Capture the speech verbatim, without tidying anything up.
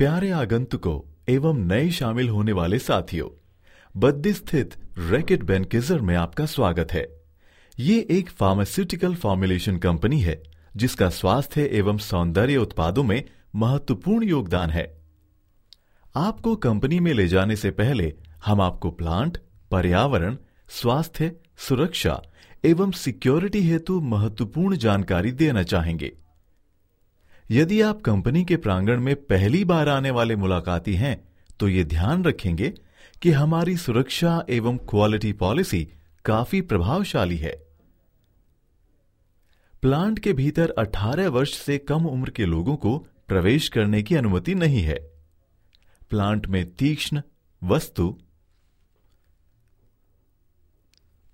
प्यारे आगंतुकों एवं नए शामिल होने वाले साथियों, बद्दी स्थित रैकेट बेनकिजर में आपका स्वागत है। ये एक फार्मास्यूटिकल फॉर्मुलेशन कंपनी है जिसका स्वास्थ्य एवं सौंदर्य उत्पादों में महत्वपूर्ण योगदान है। आपको कंपनी में ले जाने से पहले हम आपको प्लांट, पर्यावरण, स्वास्थ्य, सुरक्षा एवं सिक्योरिटी हेतु महत्वपूर्ण जानकारी देना चाहेंगे। यदि आप कंपनी के प्रांगण में पहली बार आने वाले मुलाकाती हैं, तो ये ध्यान रखेंगे कि हमारी सुरक्षा एवं क्वालिटी पॉलिसी काफी प्रभावशाली है। प्लांट के भीतर अठारह वर्ष से कम उम्र के लोगों को प्रवेश करने की अनुमति नहीं है। प्लांट में तीक्ष्ण वस्तु